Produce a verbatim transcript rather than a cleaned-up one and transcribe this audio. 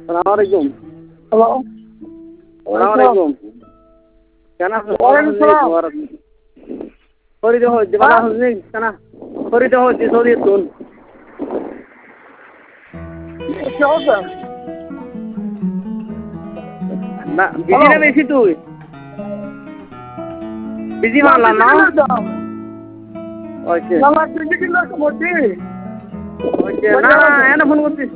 সালাম আলাইকুম। হ্যালো সালাম আলাইকুম। কেন ওয়ালাইকুম সালাম। ফরিদ হচ্ছে বালা হুজনি কেন ফরিদ হচ্ছে সৌদি তুন কি অবস্থা? না বিজি না বেশি তুই বিজি মানলাম না ওইছে না না তুই কি কিনলো তো বলছি ওইছে না না এনে ফোন করছিস